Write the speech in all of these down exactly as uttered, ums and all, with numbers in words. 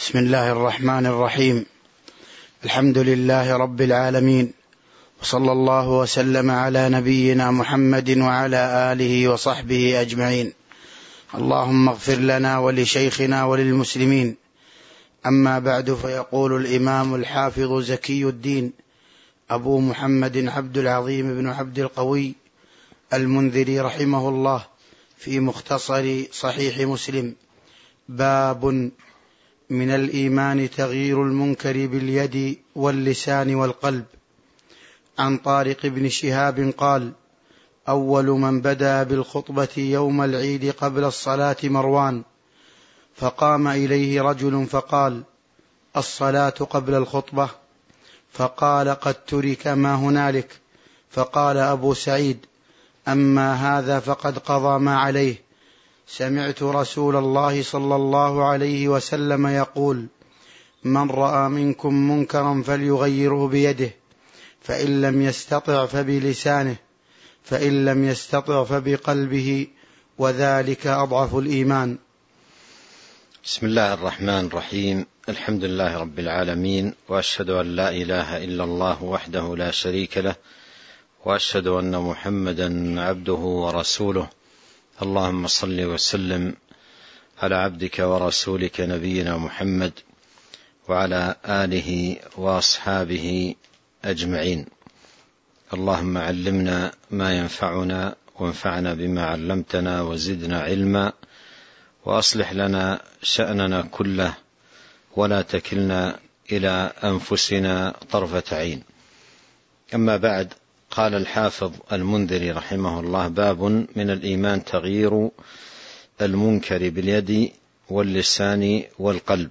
بسم الله الرحمن الرحيم. الحمد لله رب العالمين، وصلى الله وسلم على نبينا محمد وعلى آله وصحبه أجمعين. اللهم اغفر لنا ولشيخنا وللمسلمين. أما بعد، فيقول الإمام الحافظ زكي الدين أبو محمد عبد العظيم بن عبد القوي المنذري رحمه الله في مختصر صحيح مسلم: باب من الإيمان تغيير المنكر باليد واللسان والقلب. عن طارق بن شهاب قال: أول من بدأ بالخطبة يوم العيد قبل الصلاة مروان، فقام إليه رجل فقال: الصلاة قبل الخطبة؟ فقال: قد ترك ما هنالك. فقال أبو سعيد: أما هذا فقد قضى ما عليه. سمعت رسول الله صلى الله عليه وسلم يقول: من رأى منكم منكرا فليغيره بيده، فإن لم يستطع فبلسانه، فإن لم يستطع فبقلبه، وذلك أضعف الإيمان. بسم الله الرحمن الرحيم. الحمد لله رب العالمين، وأشهد أن لا إله إلا الله وحده لا شريك له، وأشهد أن محمدا عبده ورسوله. اللهم صل وسلم على عبدك ورسولك نبينا محمد وعلى آله وأصحابه أجمعين. اللهم علمنا ما ينفعنا، وانفعنا بما علمتنا، وزدنا علما، وأصلح لنا شأننا كله، ولا تكلنا إلى أنفسنا طرفة عين. أما بعد، قال الحافظ المنذري رحمه الله: باب من الإيمان تغيير المنكر باليد واللسان والقلب.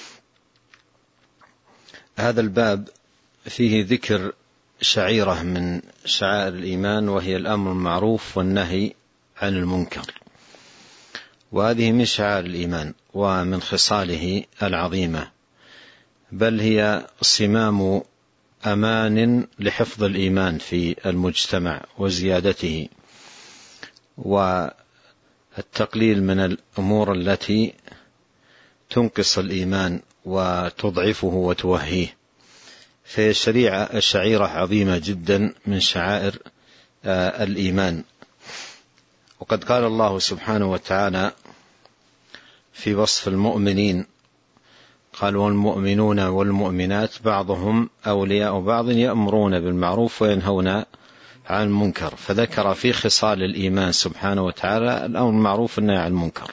هذا الباب فيه ذكر شعيرة من شعائر الإيمان، وهي الأمر بالمعروف والنهي عن المنكر، وهذه من شعائر الإيمان ومن خصاله العظيمة، بل هي صمام أمان لحفظ الإيمان في المجتمع وزيادته، والتقليل من الأمور التي تنقص الإيمان وتضعفه وتوهيه. فهي شريعة شعيرة عظيمة جدا من شعائر الإيمان. وقد قال الله سبحانه وتعالى في وصف المؤمنين: قال: والمؤمنون والمؤمنات بعضهم أولياء بعض يأمرون بالمعروف وينهون عن المنكر. فذكر في خصال الإيمان سبحانه وتعالى الأمر بالمعروف والنهي عن المنكر.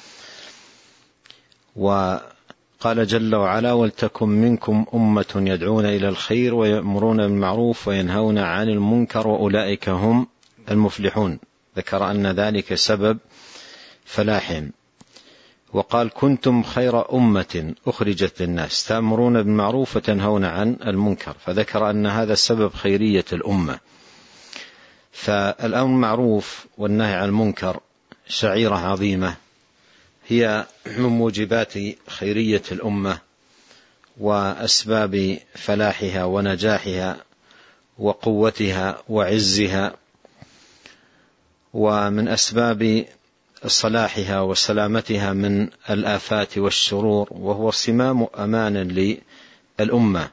وقال جل وعلا: ولتكن منكم أمة يدعون إلى الخير ويأمرون بالمعروف وينهون عن المنكر وأولئك هم المفلحون. ذكر أن ذلك سبب فلاحهم. وقال: كنتم خير أمة أخرجت للناس تأمرون بالمعروف وتنهون عن المنكر. فذكر أن هذا سبب خيرية الأمة. فالأمر بالمعروف والنهي عن المنكر شعيرة عظيمة، هي من موجبات خيرية الأمة وأسباب فلاحها ونجاحها وقوتها وعزها، ومن أسباب صلاحها وسلامتها من الآفات والشرور، وهو صمام أمان للأمة.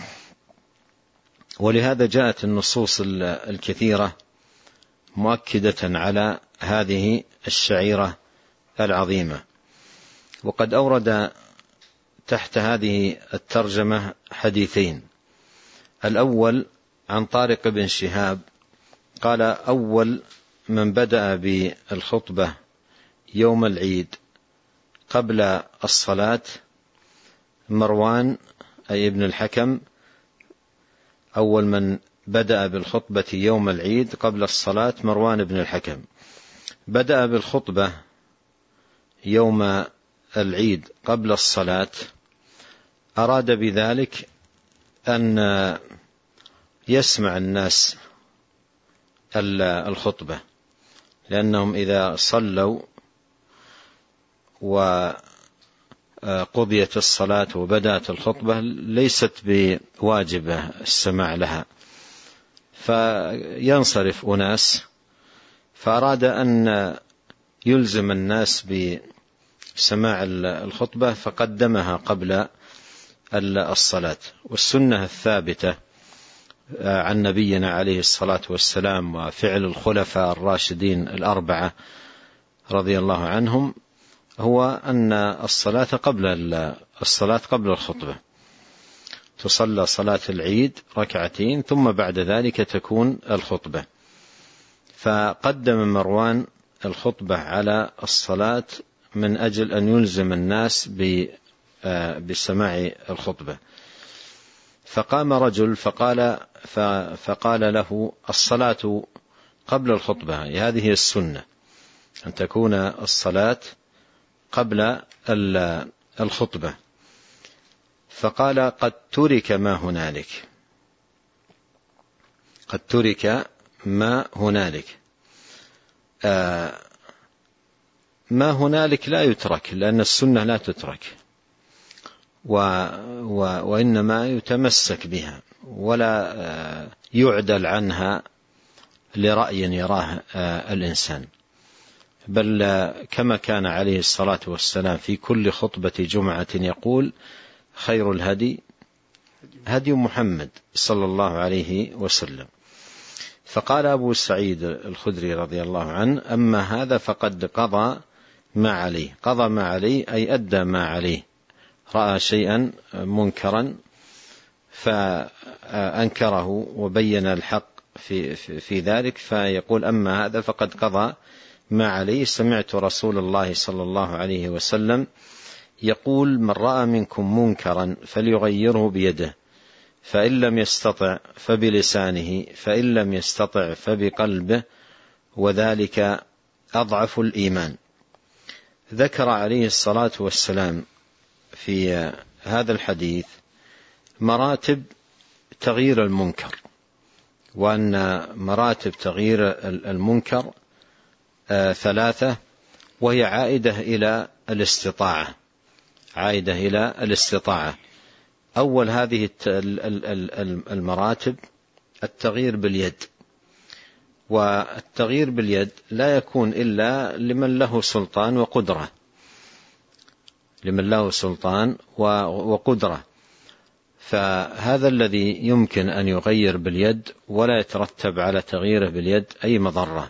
ولهذا جاءت النصوص الكثيرة مؤكدة على هذه الشعيرة العظيمة. وقد أورد تحت هذه الترجمة حديثين. الأول عن طارق بن شهاب قال: أول من بدأ بالخطبة يوم العيد قبل الصلاة مروان، أي ابن الحكم. أول من بدأ بالخطبة يوم العيد قبل الصلاة مروان بن الحكم. بدأ بالخطبة يوم العيد قبل الصلاة، أراد بذلك أن يسمع الناس الخطبة، لأنهم إذا صلوا وقضيت الصلاة وبدأت الخطبة ليست بواجبة السماع لها، فينصرف أناس. فأراد أن يلزم الناس سماع الخطبة فقدمها قبل الصلاة. والسنة الثابتة عن نبينا عليه الصلاة والسلام وفعل الخلفاء الراشدين الأربعة رضي الله عنهم هو أن الصلاة قبل الصلاة قبل الخطبة، تصلى صلاة العيد ركعتين ثم بعد ذلك تكون الخطبة. فقدم مروان الخطبة على الصلاة من أجل أن يلزم الناس بسماع الخطبة. فقام رجل فقال, فقال له الصلاة قبل الخطبة، هذه السنة أن تكون الصلاة قبل الخطبة. فقال قد ترك ما هنالك، قد ترك ما هنالك. آه ما هنالك لا يترك، لأن السنة لا تترك، و و وإنما يتمسك بها ولا آه يعدل عنها لرأي يراه آه الإنسان. بل آه كما كان عليه الصلاة والسلام في كل خطبة جمعة يقول خير الهدي هدي محمد صلى الله عليه وسلم. فقال أبو سعيد الخدري رضي الله عنه أما هذا فقد قضى ما عليه. قضى ما عليه أي أدى ما عليه، رأى شيئا منكرا فأنكره وبين الحق في, في, في ذلك، فيقول أما هذا فقد قضى ما عليه. سمعت رسول الله صلى الله عليه وسلم يقول من رأى منكم منكرا فليغيره بيده، فإن لم يستطع فبلسانه، فإن لم يستطع فبقلبه، وذلك أضعف الإيمان. ذكر عليه الصلاة والسلام في هذا الحديث مراتب تغيير المنكر، وأن مراتب تغيير المنكر ثلاثة، وهي عائدة إلى الاستطاعة، عائدة إلى الاستطاعة. أول هذه المراتب التغيير باليد، والتغيير باليد لا يكون إلا لمن له سلطان وقدرة، لمن له سلطان وقدرة. فهذا الذي يمكن أن يغير باليد ولا يترتب على تغييره باليد أي مضرة،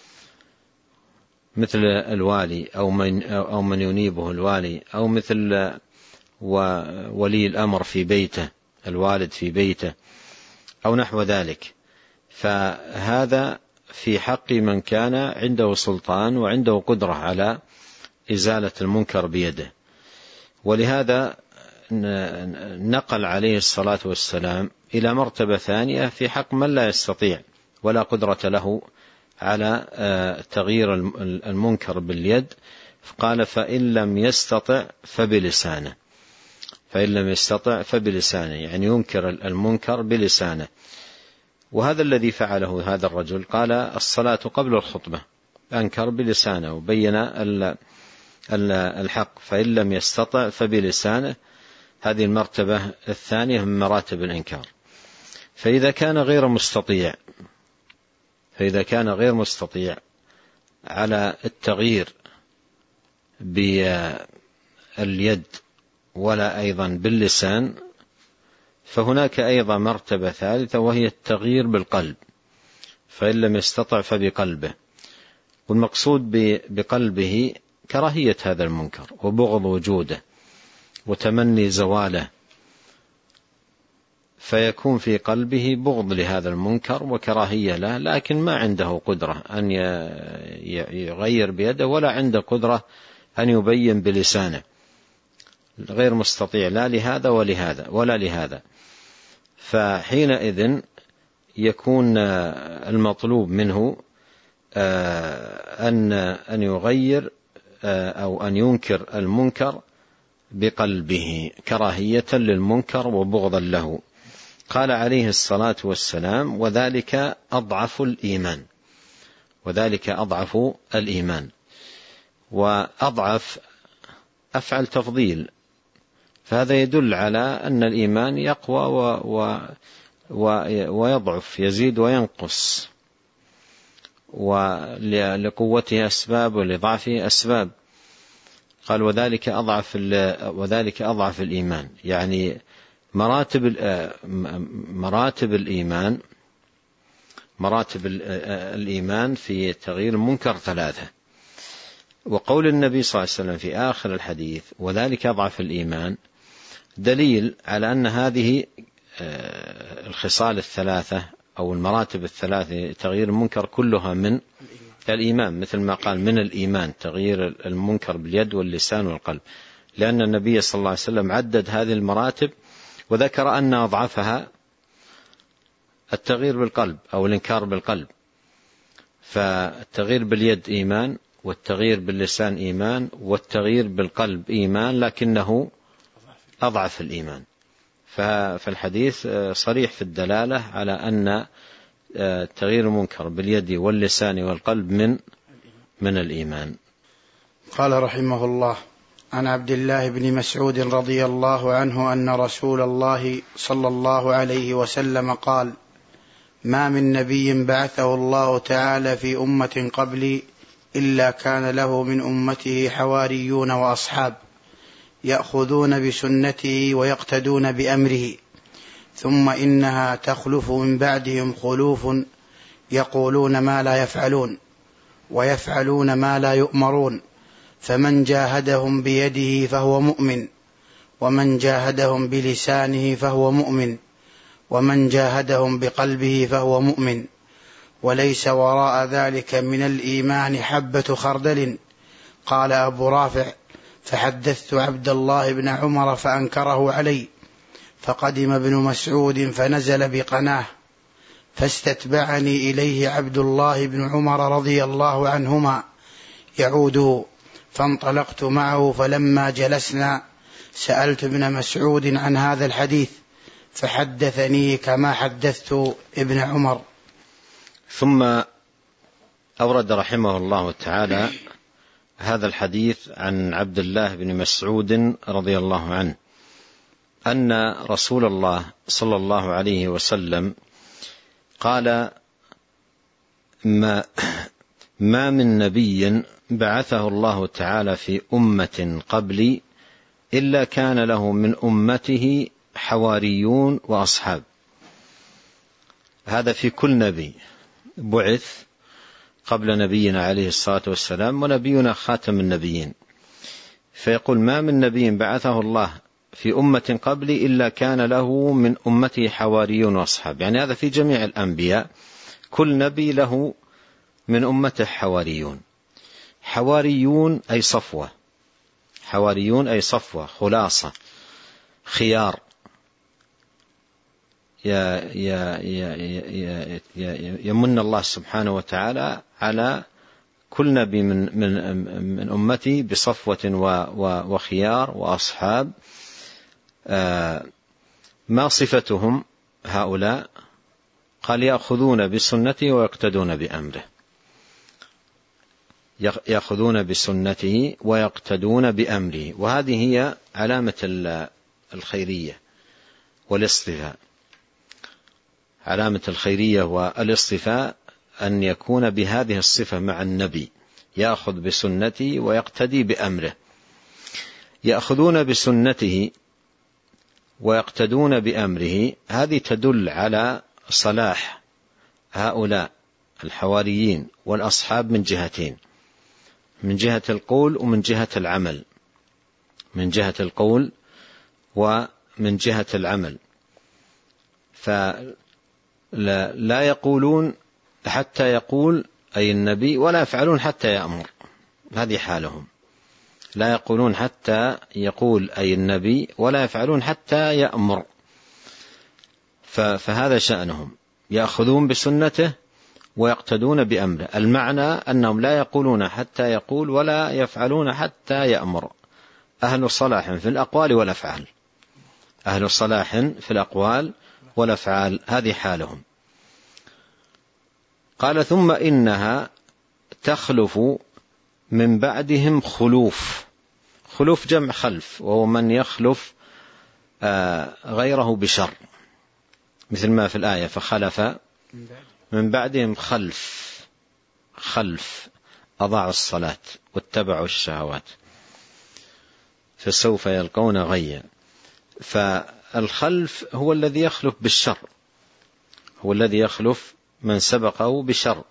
مثل الوالي أو من, أو من ينيبه الوالي، أو مثل ولي الأمر في بيته، الوالد في بيته، أو نحو ذلك. فهذا في حق من كان عنده سلطان وعنده قدرة على إزالة المنكر بيده. ولهذا نقل عليه الصلاة والسلام إلى مرتبة ثانية في حق من لا يستطيع ولا قدرة له على تغيير المنكر باليد، فقال فإن لم يستطع فبلسانه، فإن لم يستطع فبلسانه، يعني ينكر المنكر بلسانه. وهذا الذي فعله هذا الرجل، قال الصلاة قبل الخطبة، أنكر بلسانه وبين الحق. فإن لم يستطع فبلسانه، هذه المرتبة الثانية من مراتب الإنكار. فإذا كان غير مستطيع فإذا كان غير مستطيع على التغيير باليد ولا أيضا باللسان، فهناك أيضا مرتبة ثالثة وهي التغيير بالقلب، فإن لم يستطع فبقلبه. والمقصود بقلبه كراهية هذا المنكر وبغض وجوده وتمني زواله، فيكون في قلبه بغض لهذا المنكر وكراهية له، لكن ما عنده قدرة أن يغير بيده ولا عنده قدرة أن يبين بلسانه، غير مستطيع لا لهذا ولهذا ولا لهذا. فحينئذ يكون المطلوب منه أن أن يغير أو أن ينكر المنكر بقلبه كراهية للمنكر وبغضا له. قال عليه الصلاة والسلام وذلك أضعف الإيمان، وذلك أضعف الإيمان. وأضعف أفعل تفضيل، فهذا يدل على أن الإيمان يقوى و و ويضعف، يزيد وينقص، ولقوته أسباب ولضعفه أسباب. قال وذلك أضعف وذلك أضعف الإيمان. يعني مراتب مراتب الإيمان مراتب الإيمان في تغيير المنكر ثلاثة. وقول النبي صلى الله عليه وسلم في آخر الحديث وذلك أضعف الإيمان دليل على أن هذه الخصال الثلاثة أو المراتب الثلاثة تغيير المنكر كلها من الإيمان، مثل ما قال من الإيمان تغيير المنكر باليد واللسان والقلب، لأن النبي صلى الله عليه وسلم عدد هذه المراتب وذكر أن أضعفها التغيير بالقلب أو الإنكار بالقلب. فالتغيير باليد إيمان، والتغيير باللسان إيمان، والتغيير بالقلب إيمان، لكنه أضعف الإيمان. فالحديث صريح في الدلالة على أن تغيير المنكر باليد واللسان والقلب من من الإيمان. قال رحمه الله: عن عبد الله بن مسعود رضي الله عنه أن رسول الله صلى الله عليه وسلم قال: ما من نبي بعثه الله تعالى في أمة قبلي إلا كان له من أمته حواريون وأصحاب يأخذون بسنته ويقتدون بأمره، ثم إنها تخلف من بعدهم خلوف يقولون ما لا يفعلون ويفعلون ما لا يؤمرون، فمن جاهدهم بيده فهو مؤمن، ومن جاهدهم بلسانه فهو مؤمن، ومن جاهدهم بقلبه فهو مؤمن، وليس وراء ذلك من الإيمان حبة خردل. قال أبو رافع: فحدثت عبد الله بن عمر فأنكره علي، فقدم ابن مسعود فنزل بقناه، فاستتبعني إليه عبد الله بن عمر رضي الله عنهما يعوده، فانطلقت معه، فلما جلسنا سألت ابن مسعود عن هذا الحديث فحدثني كما حدثت ابن عمر. ثم أورد رحمه الله تعالى هذا الحديث عن عبد الله بن مسعود رضي الله عنه أن رسول الله صلى الله عليه وسلم قال: ما, ما من نبي بعثه الله تعالى في أمة قبلي إلا كان له من أمته حواريون وأصحاب. هذا في كل نبي بعث قبل نبينا عليه الصلاة والسلام، ونبينا خاتم النبيين. فيقول: ما من نبي بعثه الله في أمة قبلي إلا كان له من أمته حواريون وأصحاب. يعني هذا في جميع الأنبياء، كل نبي له من أمته حواريون. حواريون أي صفوة، حواريون أي صفوة، خلاصة، خيار، يمن الله سبحانه وتعالى على كل نبي من من من أمتي بصفوة وخيار وأصحاب. ما صفتهم هؤلاء؟ قال: يأخذون بسنته ويقتدون بأمره. يأخذون بسنته ويقتدون بأمره، وهذه هي علامة الخيرية والاصطفاء. علامة الخيرية والاصطفاء أن يكون بهذه الصفة مع النبي، يأخذ بسنته ويقتدي بأمره. يأخذون بسنته ويقتدون بأمره، هذه تدل على صلاح هؤلاء الحواريين والأصحاب من جهتين: من جهة القول ومن جهة العمل. من جهة القول ومن جهة العمل. فلا لا يقولون حتى يقول أي النبي، ولا يفعلون حتى يأمر. هذه حالهم، لا يقولون حتى يقول أي النبي، ولا يفعلون حتى يأمر. فهذا شأنهم، يأخذون بسنته ويقتدون بأمره. المعنى أنهم لا يقولون حتى يقول، ولا يفعلون حتى يأمر. أهل صلاح في الأقوال والأفعال، أهل صلاح في الأقوال والأفعال، هذه حالهم. قال: ثم إنها تخلف من بعدهم خلوف. خلوف جمع خلف، وهو من يخلف غيره بشر، مثل ما في الآية: فخلف من بعدهم خلف. خلف أضاعوا الصلاة واتبعوا الشهوات. فسوف يلقون غيا. فالخلف هو الذي يخلف بالشر، هو الذي يخلف من سبقه بشر.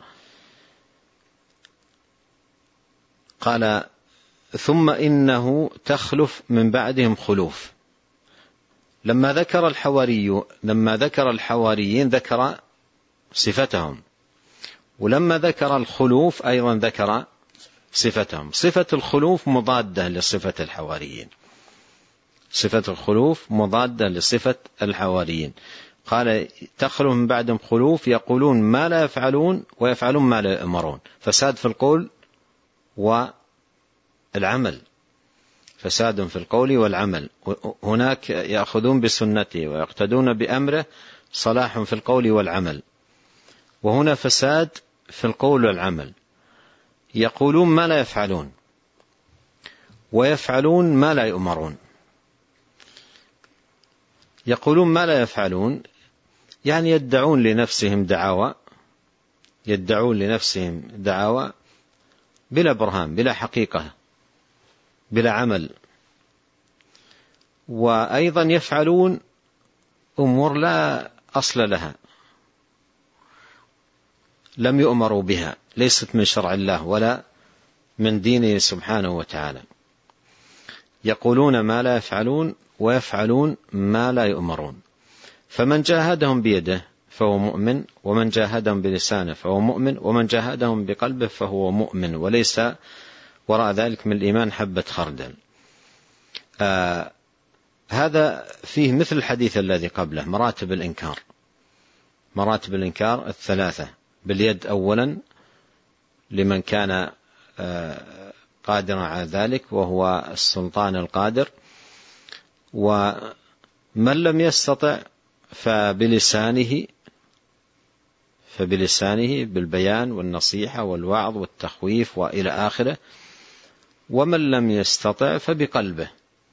قال ثم إنه تخلف من بعدهم خلوف. لما ذكر الحواري لما ذكر الحواريين ذكر صفتهم، ولما ذكر الخلوف أيضا ذكر صفتهم. صفة الخلوف مضادة لصفة الحواريين، صفة الخلوف مضادة لصفة الحواريين. قال تخلف من بعدهم خلوف يقولون ما لا يفعلون ويفعلون ما لا يأمرون. فساد في القول والعمل، فساد في القول والعمل. هناك يأخذون بسنته ويقتدون بأمره، صلاح في القول والعمل. وهنا فساد في القول والعمل، يقولون ما لا يفعلون ويفعلون ما لا يؤمرون. يقولون ما لا يفعلون يعني يدعون لنفسهم دعاوى، يدعون لنفسهم دعاوى بلا برهان، بلا حقيقة، بلا عمل. وأيضا يفعلون أمور لا أصل لها، لم يؤمروا بها، ليست من شرع الله ولا من دينه سبحانه وتعالى. يقولون ما لا يفعلون ويفعلون ما لا يؤمرون. فمن جاهدهم بيده فهو مؤمن، ومن جاهدهم بلسانه فهو مؤمن، ومن جاهدهم بقلبه فهو مؤمن، وليس وراء ذلك من الإيمان حبة خردل. آه هذا فيه مثل الحديث الذي قبله، مراتب الإنكار. مراتب الإنكار الثلاثة: باليد أولا لمن كان آه قادرا على ذلك وهو السلطان القادر، ومن لم يستطع فبلسانه فبلسانه بالبيان والنصيحة والوعظ والتخويف وإلى آخره، ومن لم يستطع فبقلبه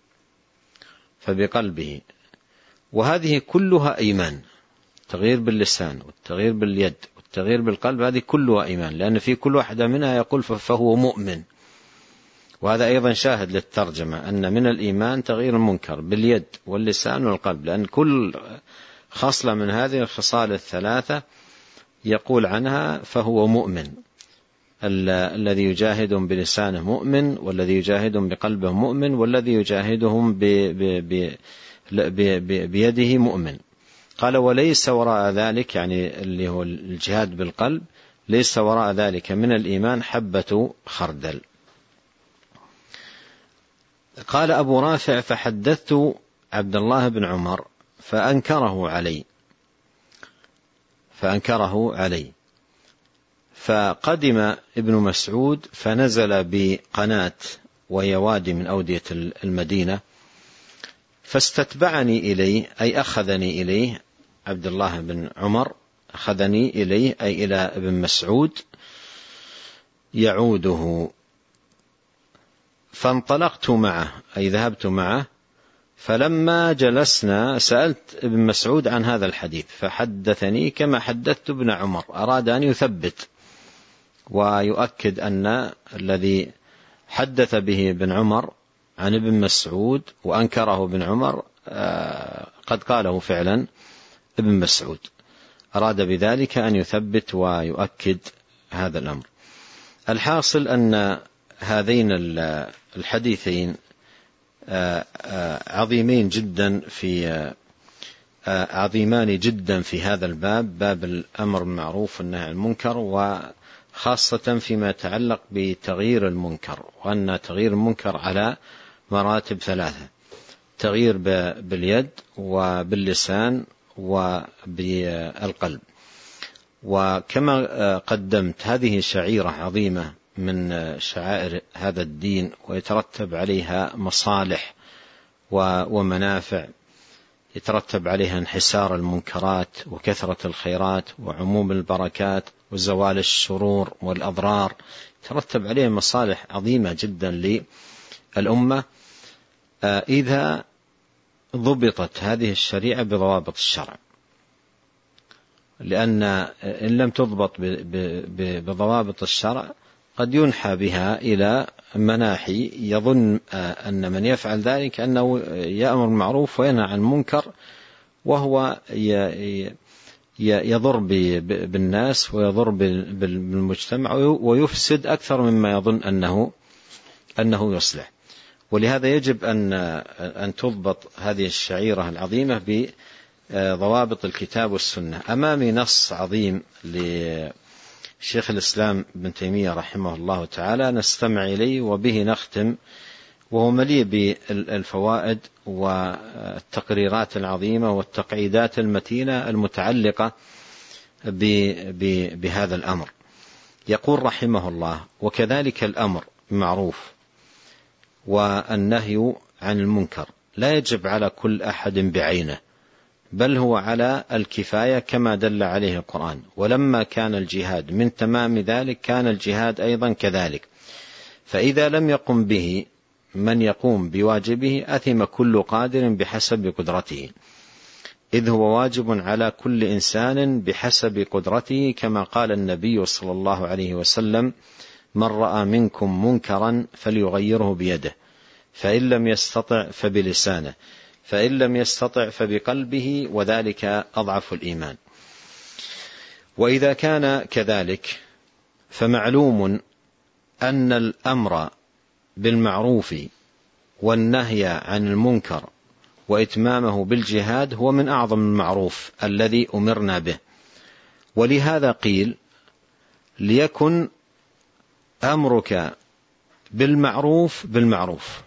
فبقلبه. وهذه كلها إيمان، التغيير باللسان والتغيير باليد والتغيير بالقلب، هذه كلها إيمان، لأن في كل واحدة منها يقول فهو مؤمن. وهذا أيضا شاهد للترجمة أن من الإيمان تغيير المنكر باليد واللسان والقلب، لأن كل خصلة من هذه الخصال الثلاثة يقول عنها فهو مؤمن. الذي يجاهدهم بلسانه مؤمن، والذي يجاهدهم بقلبه مؤمن، والذي يجاهدهم ب ب ب ب بيده مؤمن. قال وليس وراء ذلك، يعني اللي هو الجهاد بالقلب، ليس وراء ذلك من الإيمان حبة خردل. قال أبو رافع فحدثت عبد الله بن عمر فأنكره علي فأنكره علي فقدم ابن مسعود فنزل بقناة وهي وادي من أودية المدينة، فاستتبعني إليه أي أخذني إليه. عبد الله بن عمر أخذني إليه أي إلى ابن مسعود يعوده، فانطلقت معه أي ذهبت معه. فلما جلسنا سألت ابن مسعود عن هذا الحديث فحدثني كما حدثت ابن عمر. أراد أن يثبت ويؤكد أن الذي حدث به ابن عمر عن ابن مسعود وأنكره ابن عمر قد قاله فعلا ابن مسعود. أراد بذلك أن يثبت ويؤكد هذا الأمر. الحاصل أن هذين الحديثين عظيمين جدا في عظيمان جدا في هذا الباب، باب الأمر بالمعروف والنهي عن المنكر، وخاصة فيما يتعلق بتغيير المنكر، وأن تغيير المنكر على مراتب ثلاثة: تغيير باليد وباللسان وبالقلب. وكما قدمت هذه شعيرة عظيمة من شعائر هذا الدين، ويترتب عليها مصالح ومنافع، يترتب عليها انحسار المنكرات وكثرة الخيرات وعموم البركات وزوال الشرور والأضرار، يترتب عليها مصالح عظيمة جدا للأمة إذا ضبطت هذه الشريعة بضوابط الشرع. لأن إن لم تضبط بضوابط الشرع قد ينحى بها إلى مناحي يظن أن من يفعل ذلك أنه يأمر بالمعروف وينهى عن المنكر، وهو يضر بالناس ويضر بالمجتمع ويفسد أكثر مما يظن أنه أنه يصلح. ولهذا يجب أن أن تضبط هذه الشعيرة العظيمة بضوابط الكتاب والسنة. أمامي نص عظيم لشيخ الإسلام ابن تيمية رحمه الله تعالى نستمع إليه وبه نختم، وهو مليء بالفوائد والتقريرات العظيمة والتقعيدات المتينة المتعلقة بهذا الأمر. يقول رحمه الله: وكذلك الأمر بالمعروف والنهي عن المنكر لا يجب على كل أحد بعينه، بل هو على الكفاية كما دل عليه القرآن. ولما كان الجهاد من تمام ذلك كان الجهاد أيضا كذلك، فإذا لم يقم به من يقوم بواجبه أثم كل قادر بحسب قدرته، إذ هو واجب على كل إنسان بحسب قدرته، كما قال النبي صلى الله عليه وسلم: من رأى منكم منكرا فليغيره بيده، فإن لم يستطع فبلسانه، فإن لم يستطع فبقلبه، وذلك أضعف الإيمان. وإذا كان كذلك فمعلوم أن الأمر بالمعروف والنهي عن المنكر وإتمامه بالجهاد هو من أعظم المعروف الذي أمرنا به. ولهذا قيل: ليكن أمرك بالمعروف بالمعروف،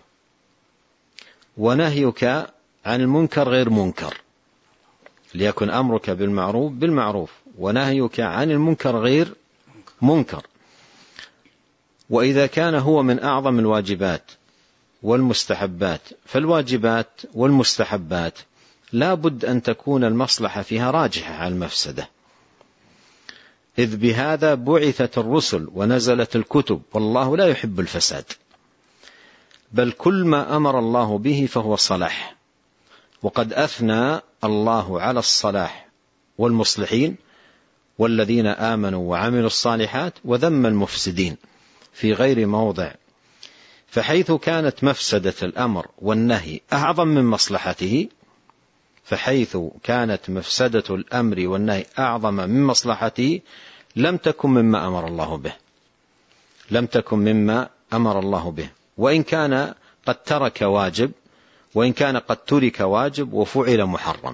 ونهيك عن المنكر غير منكر. ليكن أمرك بالمعروف بالمعروف، ونهيك عن المنكر غير منكر. وإذا كان هو من أعظم الواجبات والمستحبات، فالواجبات والمستحبات لا بد أن تكون المصلحة فيها راجحة على المفسدة، إذ بهذا بعثت الرسل ونزلت الكتب، والله لا يحب الفساد، بل كل ما أمر الله به فهو صلاح. وقد أثنى الله على الصلاح والمصلحين والذين آمنوا وعملوا الصالحات، وذم المفسدين في غير موضع. فحيث كانت مفسدة الأمر والنهي أعظم من مصلحته، فحيث كانت مفسدة الأمر والنهي أعظم من مصلحته لم تكن مما أمر الله به، لم تكن مما أمر الله به. وإن كان قد ترك واجب، وإن كان قد ترك واجب وفعل محرم،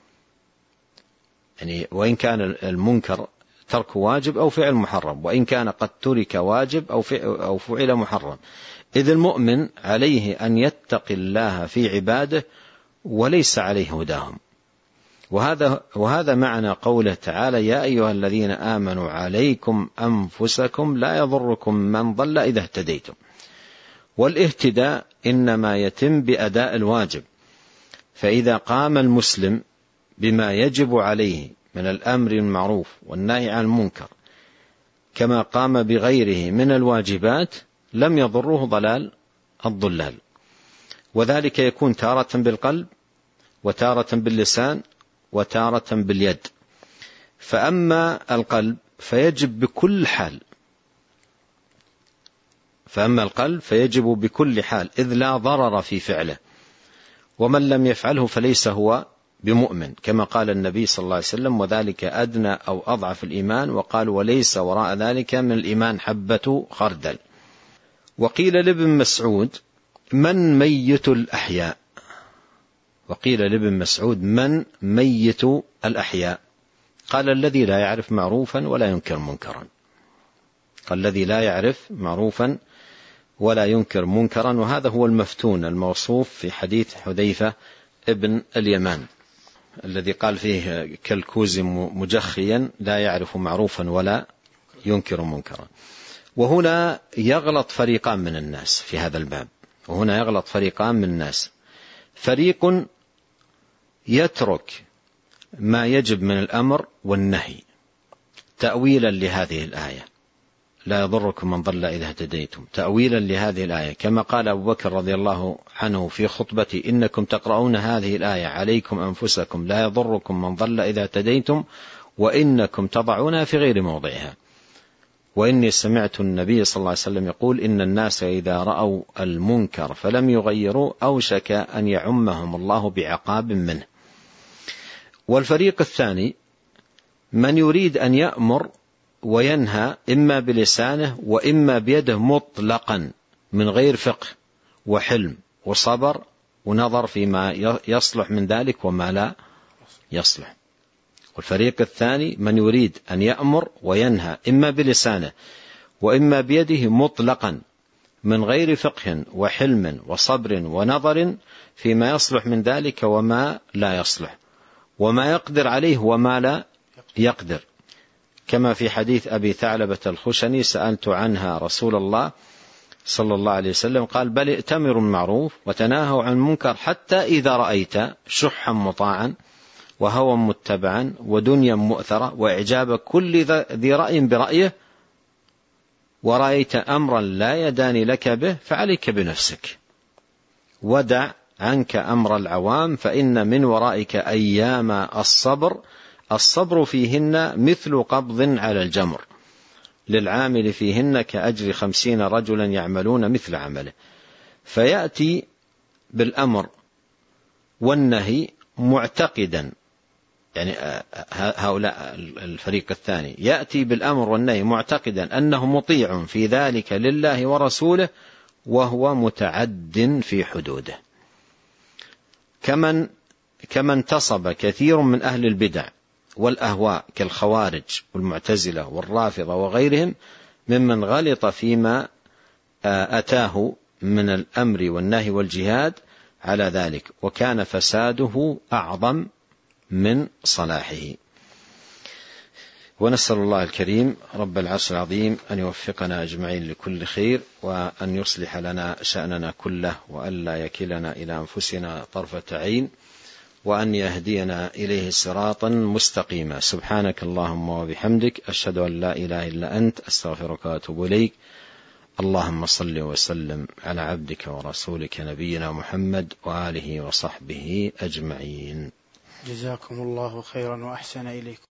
يعني وإن كان المنكر ترك واجب أو فعل محرم، وإن كان قد ترك واجب أو فعل محرم، إذ المؤمن عليه أن يتقي الله في عباده وليس عليه هداهم. وهذا, وهذا معنى قوله تعالى: يا أيها الذين آمنوا عليكم أنفسكم لا يضركم من ضل إذا اهتديتم. والاهتداء إنما يتم بأداء الواجب، فإذا قام المسلم بما يجب عليه من الأمر المعروف والنهي عن المنكر كما قام بغيره من الواجبات لم يضره ضلال الضلال. وذلك يكون تارة بالقلب، وتارة باللسان، وتارة باليد. فأما القلب فيجب بكل حال، فأما القلب فيجب بكل حال، إذ لا ضرر في فعله، ومن لم يفعله فليس هو بمؤمن، كما قال النبي صلى الله عليه وسلم: وذلك أدنى أو أضعف الإيمان. وقال: وليس وراء ذلك من الإيمان حبة خردل. وقيل لابن مسعود: من ميت الأحياء؟ وقيل لابن مسعود: من ميت الأحياء؟ قال: الذي لا يعرف معروفا ولا ينكر منكرا. قال: الذي لا يعرف معروفا ولا ينكر منكرا. وهذا هو المفتون الموصوف في حديث حذيفة ابن اليمان الذي قال فيه: كالكوز مجخيا لا يعرف معروفا ولا ينكر منكرا. وهنا يغلط فريقان من الناس في هذا الباب، وهنا يغلط فريقان من الناس. فريق يترك ما يجب من الأمر والنهي تأويلا لهذه الآية: لا يضركم من ضل إذا اهتديتم، تأويلا لهذه الآية، كما قال أبو بكر رضي الله عنه في خطبته: إنكم تقرؤون هذه الآية عليكم أنفسكم لا يضركم من ضل إذا اهتديتم، وإنكم تضعونها في غير موضعها. وإني سمعت النبي صلى الله عليه وسلم يقول إن الناس إذا رأوا المنكر فلم يغيروا أوشك أن يعمهم الله بعقاب منه. والفريق الثاني من يريد أن يأمر وينهى إما بلسانه وإما بيده مطلقا من غير فقه وحلم وصبر ونظر فيما يصلح من ذلك وما لا يصلح. والفريق الثاني من يريد أن يأمر وينهى إما بلسانه وإما بيده مطلقا من غير فقه وحلم وصبر ونظر فيما يصلح من ذلك وما لا يصلح، وما يقدر عليه وما لا يقدر، كما في حديث أبي ثعلبة الخشني سألت عنها رسول الله صلى الله عليه وسلم قال بل ائتمروا بالمعروف وتناهوا عن المنكر حتى إذا رأيت شحا مطاعا وهوى متبعا ودنيا مؤثرة وإعجاب كل ذي رأي برأيه ورأيت أمرا لا يدان لك به فعليك بنفسك ودع عنك أمر العوام فإن من ورائك أيام الصبر الصبر فيهن مثل قبض على الجمر للعامل فيهن كأجر خمسين رجلا يعملون مثل عمله. فيأتي بالأمر والنهي معتقدا، يعني هؤلاء الفريق الثاني يأتي بالأمر والنهي معتقدا أنه مطيع في ذلك لله ورسوله وهو متعد في حدوده، كمن كما انتصب كثير من أهل البدع والأهواء كالخوارج والمعتزلة والرافضة وغيرهم ممن غلط فيما أتاه من الأمر والنهي والجهاد على ذلك وكان فساده أعظم من صلاحه. ونسأل الله الكريم رب العرش العظيم أن يوفقنا أجمعين لكل خير وأن يصلح لنا شأننا كله وألا يكلنا إلى أنفسنا طرفة عين وأن يهدينا إليه صراطا مستقيما. سبحانك اللهم وبحمدك أشهد أن لا إله إلا أنت أستغفرك وأتوب إليك. اللهم صل وسلم على عبدك ورسولك نبينا محمد وآله وصحبه أجمعين. جزاكم الله خيرا وأحسن إليكم.